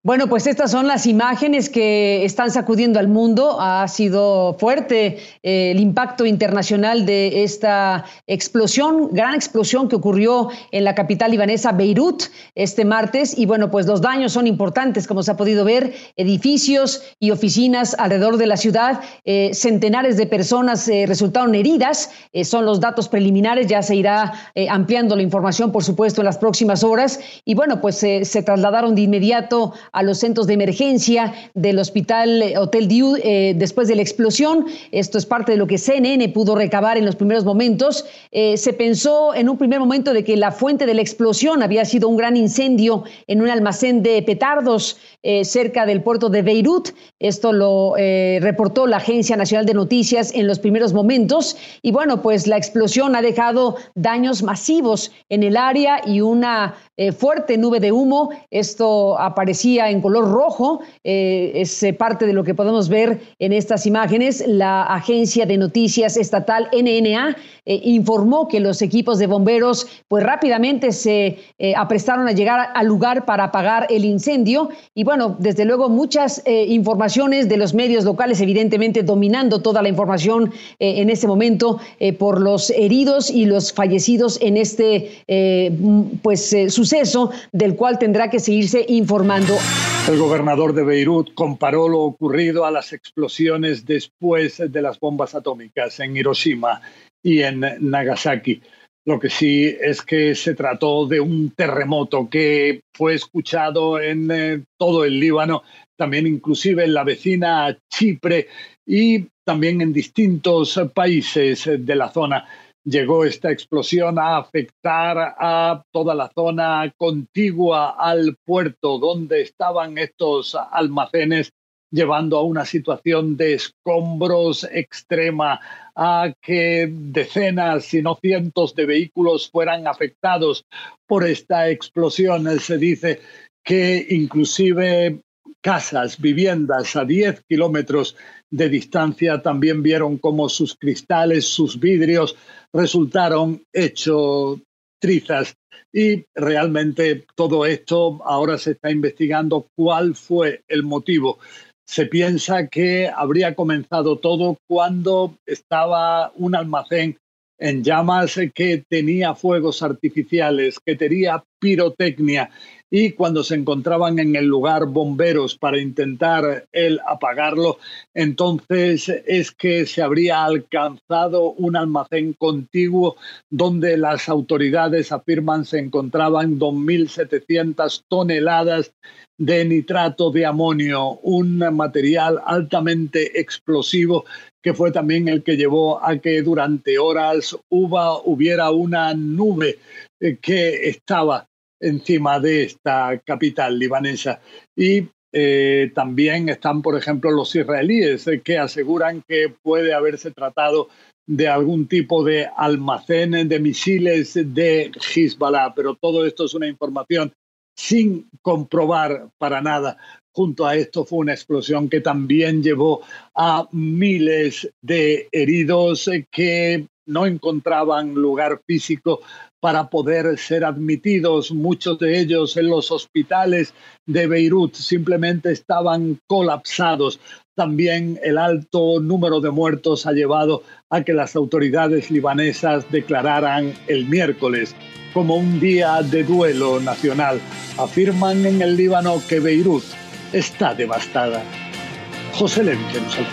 Bueno, pues estas son las imágenes que están sacudiendo al mundo. Ha sido fuerte el impacto internacional de esta explosión, gran explosión que ocurrió en la capital libanesa, Beirut, este martes. Y bueno, pues los daños son importantes, como se ha podido ver, edificios y oficinas alrededor de la ciudad. Centenares de personas resultaron heridas. Son los datos preliminares. Ya se irá ampliando la información, por supuesto, en las próximas horas. Y bueno, pues se trasladaron de inmediato a los centros de emergencia del hospital Hotel Dieu después de la explosión. Esto es parte de lo que CNN pudo recabar en los primeros momentos. Se pensó en un primer momento de que la fuente de la explosión había sido un gran incendio en un almacén de petardos cerca del puerto de Beirut. Esto lo reportó la Agencia Nacional de Noticias en los primeros momentos. Y bueno, pues la explosión ha dejado daños masivos en el área y una fuerte nube de humo. Esto aparecía en color rojo. Es parte de lo que podemos ver en estas imágenes. La agencia de noticias estatal NNA informó que los equipos de bomberos pues rápidamente se aprestaron a llegar al lugar para apagar el incendio. Y bueno, desde luego muchas informaciones de los medios locales, evidentemente dominando toda la información en este momento por los heridos y los fallecidos en este suceso del cual tendrá que seguirse informando. El gobernador de Beirut comparó lo ocurrido a las explosiones después de las bombas atómicas en Hiroshima y en Nagasaki. Lo que sí es que se trató de un terremoto que fue escuchado en todo el Líbano, también inclusive en la vecina Chipre y también en distintos países de la zona. Llegó esta explosión a afectar a toda la zona contigua al puerto donde estaban estos almacenes, llevando a una situación de escombros extrema, a que decenas, si no cientos de vehículos fueran afectados por esta explosión. Se dice que inclusive casas, viviendas a 10 kilómetros de distancia también vieron cómo sus cristales, sus vidrios resultaron hechos trizas. Y realmente todo esto ahora se está investigando cuál fue el motivo. Se piensa que habría comenzado todo cuando estaba un almacén en llamas que tenía fuegos artificiales, que tenía pirotecnia, y cuando se encontraban en el lugar bomberos para intentar apagarlo, entonces es que se habría alcanzado un almacén contiguo donde las autoridades afirman se encontraban 2.700 toneladas de nitrato de amonio, un material altamente explosivo que fue también el que llevó a que durante horas hubiera una nube que estaba encima de esta capital libanesa. Y también están, por ejemplo, los israelíes que aseguran que puede haberse tratado de algún tipo de almacén de misiles de Hezbollah, pero todo esto es una información sin comprobar para nada. Junto a esto fue una explosión que también llevó a miles de heridos que no encontraban lugar físico para poder ser admitidos. Muchos de ellos en los hospitales de Beirut simplemente estaban colapsados. También el alto número de muertos ha llevado a que las autoridades libanesas declararan el miércoles como un día de duelo nacional. Afirman en el Líbano que Beirut está devastada. José Levi, Jerusalén.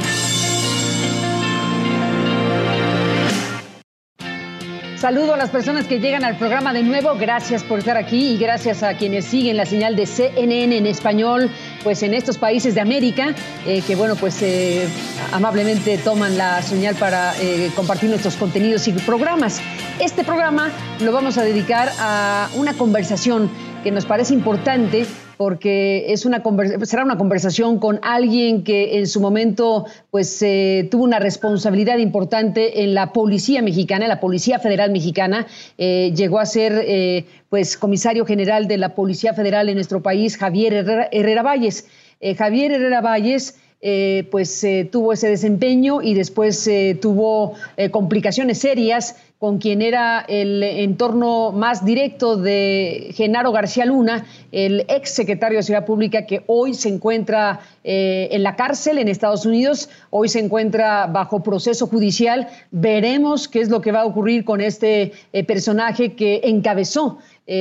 Saludo a las personas que llegan al programa de nuevo. Gracias por estar aquí y gracias a quienes siguen la señal de CNN en español, pues en estos países de América, que bueno, pues amablemente toman la señal para compartir nuestros contenidos y programas. Este programa lo vamos a dedicar a una conversación que nos parece importante porque será una conversación con alguien que en su momento pues tuvo una responsabilidad importante en la policía mexicana, la Policía Federal Mexicana. Llegó a ser pues comisario general de la Policía Federal en nuestro país, Javier Herrera Valles. Javier Herrera Valles tuvo ese desempeño y después tuvo complicaciones serias con quien era el entorno más directo de Genaro García Luna, el ex secretario de Seguridad Pública, que hoy se encuentra en la cárcel en Estados Unidos, hoy se encuentra bajo proceso judicial. Veremos qué es lo que va a ocurrir con este personaje que encabezó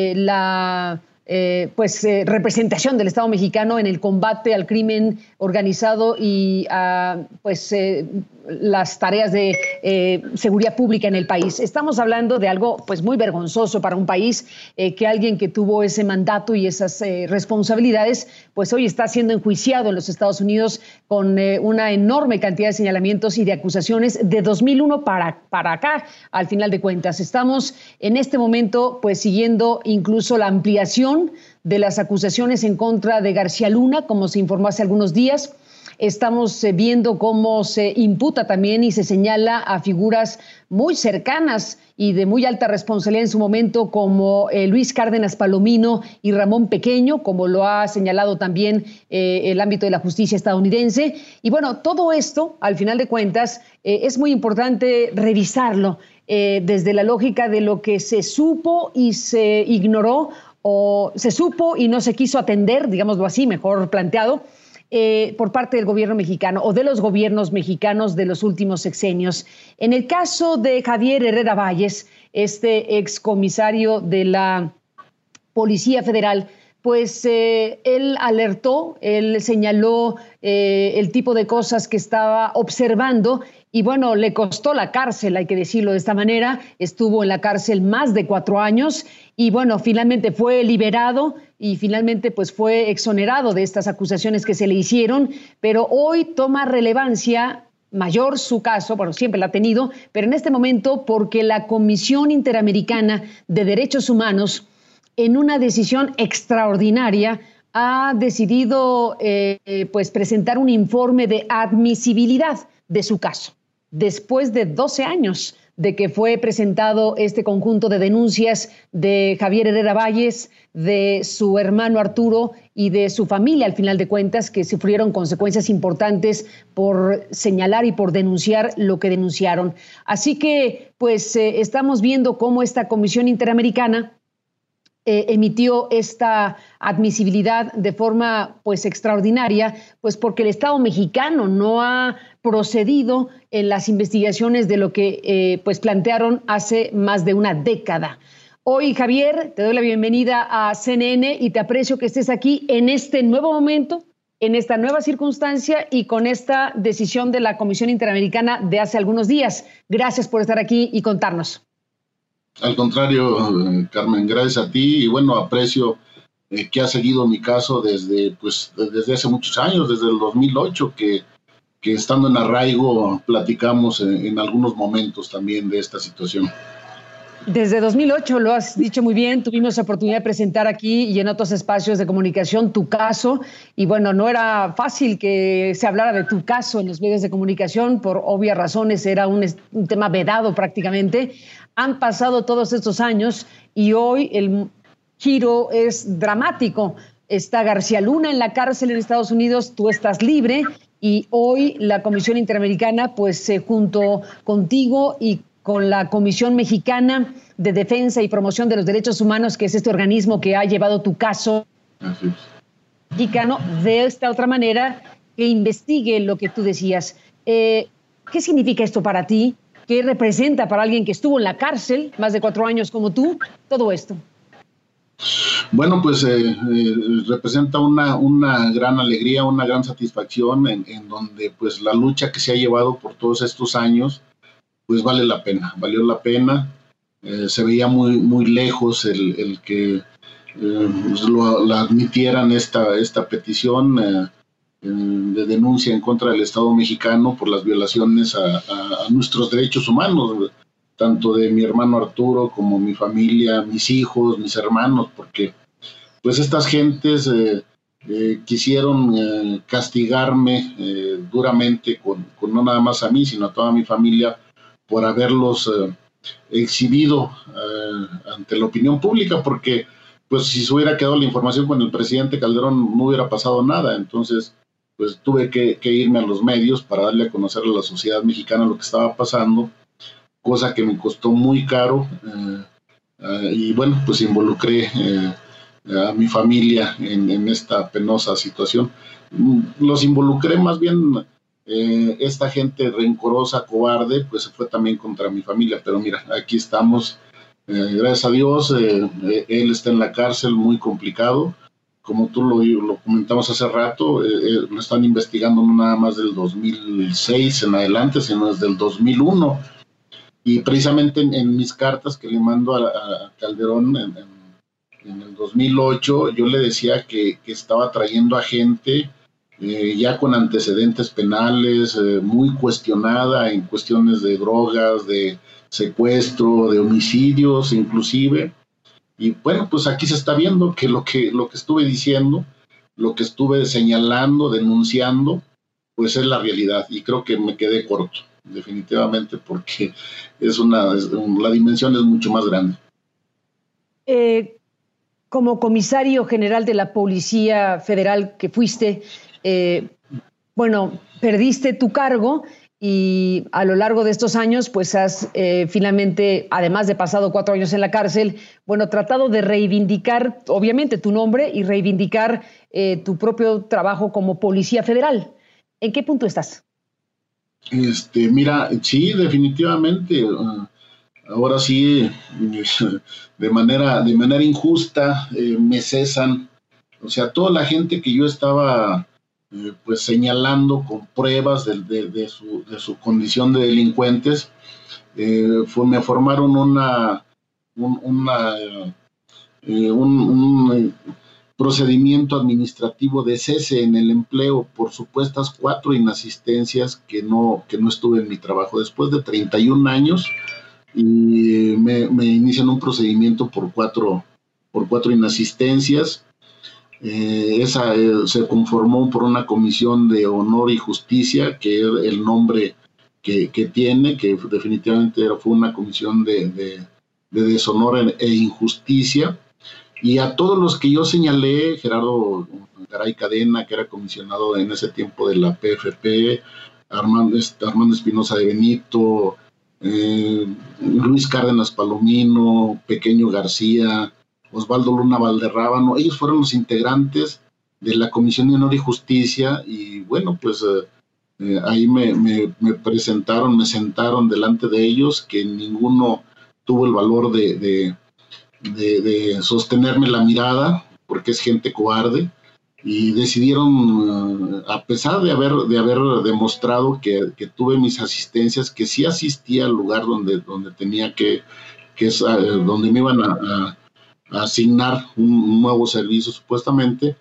representación del Estado mexicano en el combate al crimen organizado y las tareas de seguridad pública en el país. Estamos hablando de algo pues muy vergonzoso para un país, que alguien que tuvo ese mandato y esas responsabilidades pues hoy está siendo enjuiciado en los Estados Unidos con una enorme cantidad de señalamientos y de acusaciones de 2001 para acá. Al final de cuentas estamos en este momento pues siguiendo incluso la ampliación de las acusaciones en contra de García Luna, como se informó hace algunos días. Estamos viendo cómo se imputa también y se señala a figuras muy cercanas y de muy alta responsabilidad en su momento, como Luis Cárdenas Palomino y Ramón Pequeño, como lo ha señalado también el ámbito de la justicia estadounidense. Y bueno, todo esto, al final de cuentas, es muy importante revisarlo desde la lógica de lo que se supo y se ignoró, o se supo y no se quiso atender, digámoslo así, mejor planteado, por parte del gobierno mexicano o de los gobiernos mexicanos de los últimos sexenios. En el caso de Javier Herrera Valles, este excomisario de la Policía Federal, pues él alertó, él señaló el tipo de cosas que estaba observando y bueno, le costó la cárcel, hay que decirlo de esta manera. Estuvo en la cárcel más de 4 años y bueno, finalmente fue liberado y finalmente pues fue exonerado de estas acusaciones que se le hicieron, pero hoy toma relevancia mayor su caso, bueno, siempre la ha tenido, pero en este momento porque la Comisión Interamericana de Derechos Humanos, en una decisión extraordinaria, ha decidido pues presentar un informe de admisibilidad de su caso, después de 12 años de que fue presentado este conjunto de denuncias de Javier Herrera Valles, de su hermano Arturo y de su familia, al final de cuentas, que sufrieron consecuencias importantes por señalar y por denunciar lo que denunciaron. Así que, pues, estamos viendo cómo esta Comisión Interamericana emitió esta admisibilidad de forma pues extraordinaria, pues porque el Estado mexicano no ha procedido en las investigaciones de lo que pues plantearon hace más de una década. Hoy, Javier, te doy la bienvenida a CNN y te aprecio que estés aquí en este nuevo momento, en esta nueva circunstancia y con esta decisión de la Comisión Interamericana de hace algunos días. Gracias por estar aquí y contarnos. Al contrario, Carmen, gracias a ti y bueno, aprecio que has seguido mi caso desde hace muchos años, desde el 2008, que estando en arraigo platicamos en algunos momentos también de esta situación. Desde 2008, lo has dicho muy bien, tuvimos la oportunidad de presentar aquí y en otros espacios de comunicación tu caso y bueno, no era fácil que se hablara de tu caso en los medios de comunicación, por obvias razones, era un tema vedado prácticamente. Han pasado todos estos años y hoy el giro es dramático. Está García Luna en la cárcel en Estados Unidos, tú estás libre y hoy la Comisión Interamericana, pues junto contigo y con la Comisión Mexicana de Defensa y Promoción de los Derechos Humanos, que es este organismo que ha llevado tu caso mexicano, de esta otra manera, que investigue lo que tú decías. ¿Qué significa esto para ti? ¿Qué representa para alguien que estuvo en la cárcel más de 4 años como tú todo esto? Bueno, pues representa una gran alegría, una gran satisfacción en donde pues la lucha que se ha llevado por todos estos años pues valió la pena. Se veía muy lejos el que la admitieran esta petición de denuncia en contra del Estado mexicano por las violaciones a nuestros derechos humanos, tanto de mi hermano Arturo como mi familia, mis hijos, mis hermanos, porque pues estas gentes quisieron castigarme duramente con no nada más a mí, sino a toda mi familia por haberlos exhibido ante la opinión pública, porque pues si se hubiera quedado la información con el presidente Calderón no hubiera pasado nada. Entonces pues tuve que irme a los medios para darle a conocer a la sociedad mexicana lo que estaba pasando, cosa que me costó muy caro, y bueno, pues involucré a mi familia en esta penosa situación. Los involucré más bien, esta gente rencorosa, cobarde, pues se fue también contra mi familia, pero mira, aquí estamos, gracias a Dios. Él está en la cárcel, muy complicado, como tú lo comentamos hace rato. Lo están investigando no nada más del 2006 en adelante, sino desde el 2001, y precisamente en mis cartas que le mando a Calderón en el 2008, yo le decía que estaba trayendo a gente ya con antecedentes penales, muy cuestionada en cuestiones de drogas, de secuestro, de homicidios inclusive. Y bueno, pues aquí se está viendo que lo que estuve diciendo, lo que estuve señalando, denunciando, pues es la realidad, y creo que me quedé corto, definitivamente, porque la dimensión es mucho más grande. Como comisario general de la Policía Federal que fuiste, bueno, perdiste tu cargo y a lo largo de estos años, pues has finalmente, además de pasado 4 años en la cárcel, bueno, tratado de reivindicar, obviamente, tu nombre y reivindicar tu propio trabajo como Policía Federal. ¿En qué punto estás? Mira, sí, definitivamente. Ahora sí, de manera injusta, me cesan. O sea, toda la gente que yo estaba pues señalando con pruebas de su condición de delincuentes, me formaron un procedimiento administrativo de cese en el empleo por supuestas 4 inasistencias que no estuve en mi trabajo. Después de 31 años, y me inician un procedimiento por cuatro inasistencias. Se conformó por una comisión de honor y justicia, que es el nombre que tiene, que definitivamente fue una comisión de deshonor e injusticia. Y a todos los que yo señalé, Gerardo Garay Cadena, que era comisionado en ese tiempo de la PFP, Armando Espinosa de Benito, Luis Cárdenas Palomino, Pequeño García, Osvaldo Luna Valderrábano, ellos fueron los integrantes de la Comisión de Honor y Justicia. Y bueno, pues ahí me presentaron, me sentaron delante de ellos, que ninguno tuvo el valor de sostenerme la mirada, porque es gente cobarde, y decidieron, a pesar de haber demostrado que tuve mis asistencias, que sí asistía al lugar donde tenía que es donde me iban a asignar un nuevo servicio supuestamente.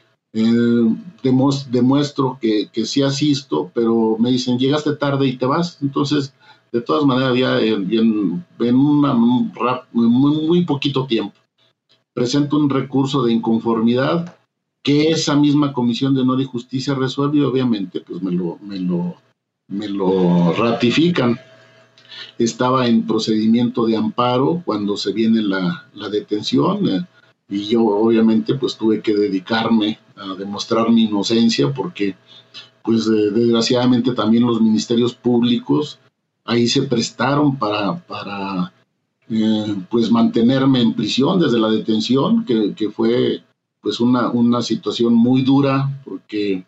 Demuestro que sí asisto, pero me dicen, llegaste tarde y te vas. Entonces, de todas maneras, ya en muy poquito tiempo, presento un recurso de inconformidad que esa misma Comisión de Honor y Justicia resuelve, y obviamente pues me lo ratifican. Estaba en procedimiento de amparo cuando se viene la detención, y yo obviamente pues tuve que dedicarme a demostrar mi inocencia, porque pues desgraciadamente también los ministerios públicos ahí se prestaron para pues mantenerme en prisión desde la detención, que fue pues una situación muy dura, porque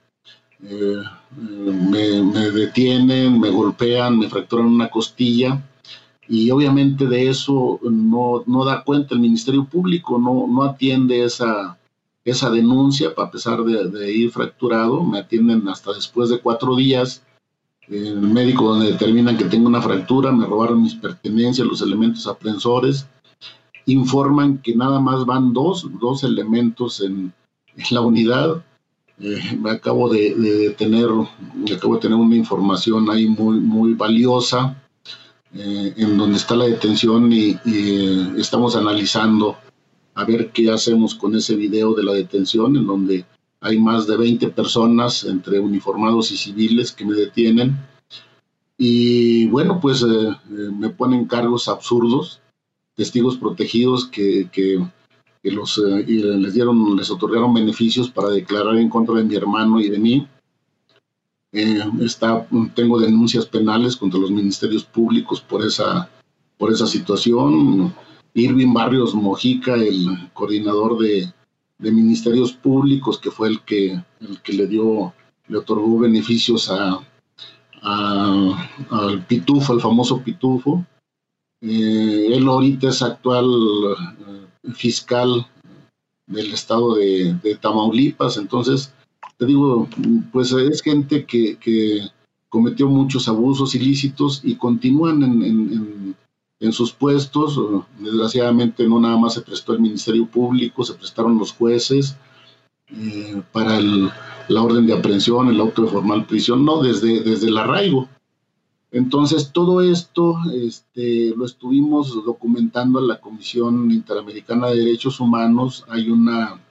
me detienen, me golpean, me fracturan una costilla, y obviamente de eso no da cuenta el Ministerio Público, no atiende esa denuncia, a pesar de ir fracturado. Me atienden hasta después de 4 días. El médico donde determinan que tengo una fractura, me robaron mis pertenencias, los elementos aprensores, informan que nada más van dos elementos en la unidad. Me acabo de tener una información ahí muy valiosa, en donde está la detención, y estamos analizando a ver qué hacemos con ese video de la detención, en donde hay más de 20 personas, entre uniformados y civiles, que me detienen. Y bueno, pues me ponen cargos absurdos, testigos protegidos que les otorgaron beneficios para declarar en contra de mi hermano y de mí. Tengo denuncias penales contra los ministerios públicos por esa situación. Irving Barrios Mojica, el coordinador de ministerios públicos, que fue el que le otorgó beneficios al Pitufo, el famoso Pitufo. Él ahorita es actual fiscal del estado de Tamaulipas. Entonces, te digo, pues es gente que cometió muchos abusos ilícitos y continúan en sus puestos. Desgraciadamente no nada más se prestó el Ministerio Público, se prestaron los jueces para la orden de aprehensión, el auto de formal prisión, no, desde el arraigo. Entonces, todo esto lo estuvimos documentando en la Comisión Interamericana de Derechos Humanos. Hay una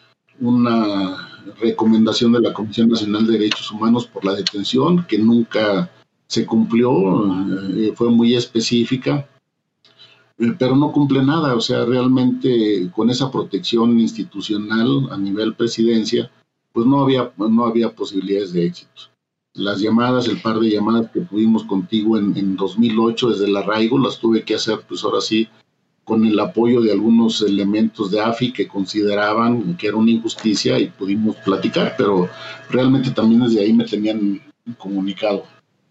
recomendación de la Comisión Nacional de Derechos Humanos por la detención, que nunca se cumplió, fue muy específica, pero no cumple nada. O sea, realmente con esa protección institucional a nivel presidencia, pues no había posibilidades de éxito. Las llamadas, el par de llamadas que tuvimos contigo en 2008 desde el arraigo, las tuve que hacer, pues ahora sí, con el apoyo de algunos elementos de AFI que consideraban que era una injusticia, y pudimos platicar, pero realmente también desde ahí me tenían comunicado.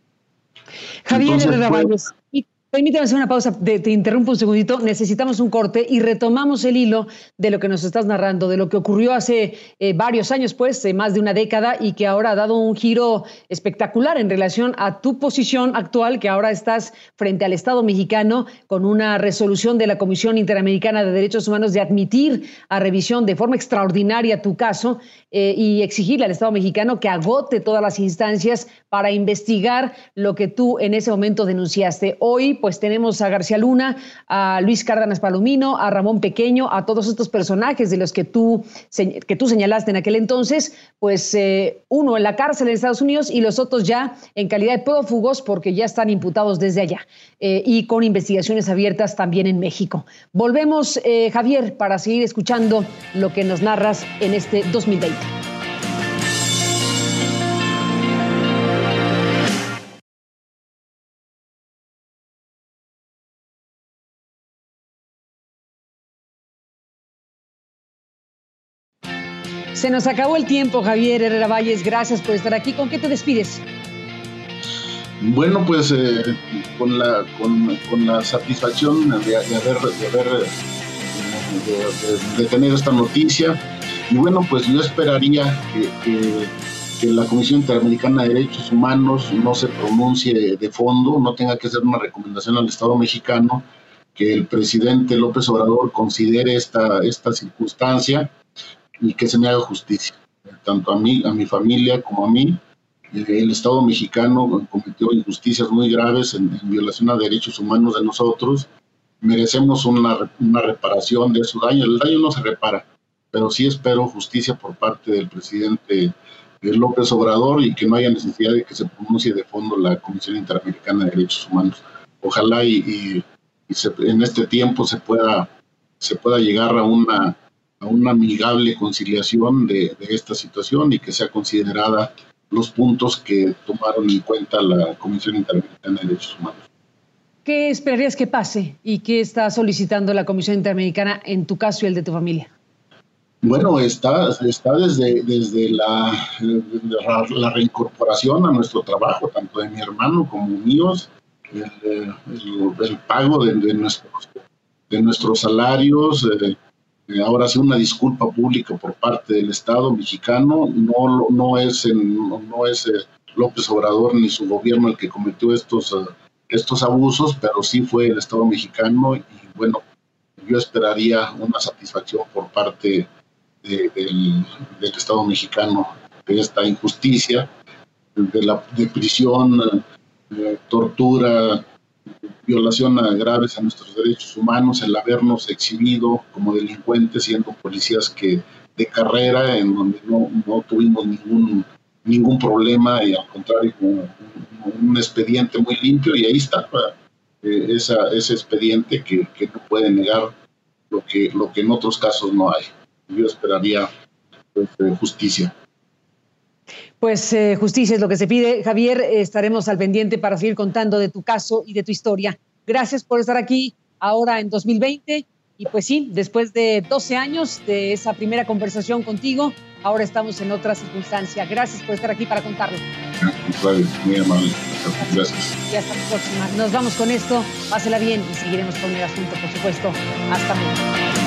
Javier Herrera Valles, permítame hacer una pausa, te interrumpo un segundito, necesitamos un corte y retomamos el hilo de lo que nos estás narrando, de lo que ocurrió hace varios años, pues, más de una década, y que ahora ha dado un giro espectacular en relación a tu posición actual, que ahora estás frente al Estado mexicano con una resolución de la Comisión Interamericana de Derechos Humanos de admitir a revisión de forma extraordinaria tu caso y exigirle al Estado mexicano que agote todas las instancias para investigar lo que tú en ese momento denunciaste. Hoy, pues tenemos a García Luna, a Luis Cárdenas Palomino, a Ramón Pequeño, a todos estos personajes de los que tú señalaste en aquel entonces, pues uno en la cárcel en Estados Unidos y los otros ya en calidad de prófugos porque ya están imputados desde allá y con investigaciones abiertas también en México. Volvemos, Javier, para seguir escuchando lo que nos narras en este 2020. Se nos acabó el tiempo, Javier Herrera Valles. Gracias por estar aquí. ¿Con qué te despides? Bueno, pues con la satisfacción de tener esta noticia. Y bueno, pues yo esperaría que la Comisión Interamericana de Derechos Humanos no se pronuncie de fondo, no tenga que hacer una recomendación al Estado mexicano, que el presidente López Obrador considere esta circunstancia y que se me haga justicia, tanto a mí, a mi familia, como a mí. El Estado mexicano cometió injusticias muy graves en violación a derechos humanos de nosotros. Merecemos una reparación de esos daños. El daño no se repara, pero sí espero justicia por parte del presidente López Obrador y que no haya necesidad de que se pronuncie de fondo la Comisión Interamericana de Derechos Humanos. Ojalá en este tiempo se pueda llegar a una amigable conciliación de esta situación y que sea considerada los puntos que tomaron en cuenta la Comisión Interamericana de Derechos Humanos. ¿Qué esperarías que pase y qué está solicitando la Comisión Interamericana en tu caso y el de tu familia? Bueno, está desde la reincorporación a nuestro trabajo, tanto de mi hermano como míos, el pago de nuestros salarios. Ahora sí, una disculpa pública por parte del Estado mexicano. No es López Obrador ni su gobierno el que cometió estos abusos, pero sí fue el Estado mexicano. Y bueno, yo esperaría una satisfacción por parte del Estado mexicano de esta injusticia, de prisión, tortura, violación graves a nuestros derechos humanos, el habernos exhibido como delincuentes siendo policías de carrera, en donde no tuvimos ningún problema, y al contrario, un expediente muy limpio, y ahí está ese expediente que no puede negar lo que en otros casos no hay. Yo esperaría justicia. Pues justicia es lo que se pide. Javier, estaremos al pendiente para seguir contando de tu caso y de tu historia. Gracias por estar aquí ahora en 2020. Y pues sí, después de 12 años de esa primera conversación contigo, ahora estamos en otra circunstancia. Gracias por estar aquí para contarlo. Muy amable. Gracias. Y hasta la próxima. Nos vamos con esto. Pásela bien y seguiremos con el asunto, por supuesto. Hasta luego.